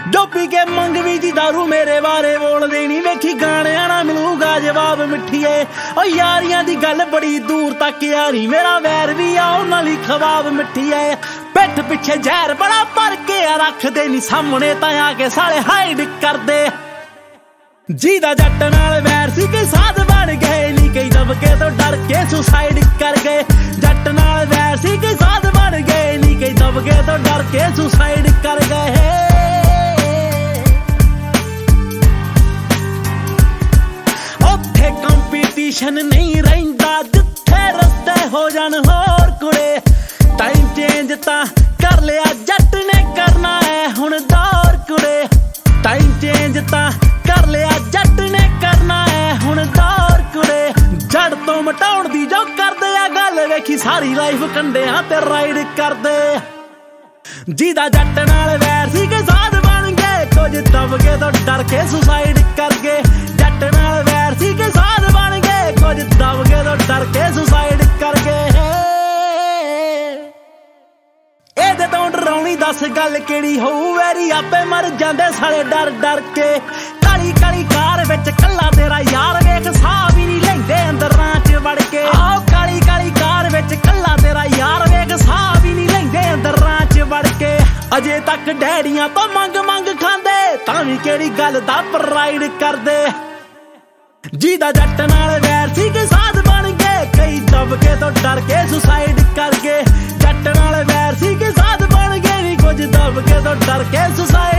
ਡੋਪੀ ਕੇ ਮੰਗਵੀ ਜੀ ਦਾਰੂ ਮੇਰੇ ਬਾਰੇ ਬੋਲਦੇ ਨੀ ਵੇਖੀ ਗਾਣਿਆਂ ਨਾ ਮਿਲੂਗਾ ਜਵਾਬ ਮਿੱਠੀਏ ਓ ਯਾਰੀਆਂ ਦੀ ਗੱਲ ਬੜੀ ਦੂਰ ਤੱਕ ਯਾਰੀ ਮੇਰਾ ਵੈਰ ਵੀ ਆ ਉਹਨਾਂ ਲਈ ਖਵਾਬ ਮਿੱਠੀਏ ਪਿੱਠ ਪਿੱਛੇ ਜ਼ਹਿਰ ਬੜਾ ਭਰ ਕੇ ਰੱਖਦੇ ਨੀ ਸਾਹਮਣੇ ਤਾਂ ਆ ਕੇ ਸਾਲੇ ਹਾਈਡ ਕਰਦੇ ਜਿਹਦਾ ਜੱਟ ਨਾਲ ਵੈਰ ਸੀ ਕਿ ਸਾਧ ਬਣ ਗਏ ਨੀ ਕਈ ਦਬਕੇ ਤੋਂ ਡਰ ਕੇ ਸੁਸਾਈਡ ਕਰ ਗਏ ਜੱਟ ਨਾਲ ਵੈਰ ਸੀ ਕਿ ਸਾਧ ਬਣ ਗਏ ਨੀ ਕਈ ਦਬਕੇ ਤੋਂ ਡਰ ਕੇ ਸੁਸਾਈਡ ਕਰ ਗਏ ਉੱਥੇ ਕੰਪੀਟੀਸ਼ਨ ਨਹੀਂ ਰਹਿੰਦਾ ਜਿੱਥੇ ਰਸਤੇ ਹੋ ਜਾਣ ਹੋਰ ਕੁੜੇ ਟਾਈਮ ਚੇਂਜ ਤਾਂ ਕਰ ਲਿਆ ਜੱਟ ਨੇ ਕਰਨਾ ਹੈ ਹੁਣ ਦੌਰ ਕੁੜੇ ਟਾਈਮ ਚੇਂਜ ਤਾਂ ਕਰ ਲਿਆ ਜੱਟ ਨੇ ਕਰਨਾ ਹੈ ਹੁਣ ਦੌਰ ਕੁੜੇ ਜੜ ਤੋਂ ਮਟਾਉਣ ਦੀ ਜੋ ਕਰਦੇ ਆ ਗੱਲ ਵੇਖੀ ਸਾਰੀ ਲਾਈਫ ਕੰਡਿਆਂ ਤੇ ਰਾਈਡ ਕਰਦੇ ਜਿਹਦਾ ਜੱਟ ਨਾਲ ਵੈਰ ਸੀ ਕਿ ਸਾਧ ਬਣ ਗਏ ਕੁਝ ਦਬਕੇ ਤੋਂ ਡਰ ਕੇ ਸੁਸਾਈਡ ਕਰ ਗਏ ਜੱਟ ਨਾਲ ਵੈਰ ਸੀ ਕਿ ਸਾਧ ਬਣ ਗਏ ਕੁਝ ਦਬਕੇ ਤੋਂ ਡਰ ਕੇ ਸੁਸਾਈਡ ਕਰ ਗਏ ਇਹਦੇ ਤੋਂ ਡਰਾਉਣੀ ਦੱਸ ਗੱਲ ਕਿਹੜੀ ਹੋਊ ਵੈਰੀ ਆਪੇ ਮਰ ਜਾਂਦੇ ਸਾਲੇ ਡਰ ਡਰ ਕੇ ਕਾਲੀ ਕਾਲੀ ਕਾਰ ਵਿੱਚ ਕੱਲਾ ਤੇਰਾ ਯਾਰ ਵੇਖ ਸਾਹ ਵੀ ਨਹੀਂ ਲੈਂਦੇ ਅੰਦਰਾਂ ਚ ਵੜ ਕੇ ਆਹ ਕਾਲੀ ਕਾਲੀ ਕਾਰ ਵਿੱਚ ਕੱਲਾ ਤੇਰਾ ਯਾਰ ਵੇਖ ਸਾਹ ਵੀ ਨਹੀਂ ਲੈਂਦੇ ਅੰਦਰਾਂ ਚ ਵੜ ਕੇ ਅਜੇ ਤੱਕ ਡੈਡੀਆਂ ਤੋਂ ਮੰਗ ਮੰਗ ਖਾਂਦੇ ਤਾਂ ਵੀ ਕਿਹੜੀ ਗੱਲ ਦਾ ਪ੍ਰਾਈਡ ਕਰਦੇ ਜਿਹਦਾ ਜੱਟ ਨਾਲ ਵੈਰ ਸੀ ਕਿ ਸਾਧ ਬਣ ਗਏ ਕਈ ਦਬਕੇ ਤੋਂ ਡਰ ਕੇ ਸੁਸਾਈਡ ਕਰ ਗਏ ਜੱਟ ਨਾਲ ਵੈਰ ਸੀ ਕਿ ਸਾਧ ਬਣ ਗਏ ਨੀ ਕੁਝ ਦਬਕੇ ਤੋਂ ਡਰ ਕੇ ਸੁਸਾਈਡ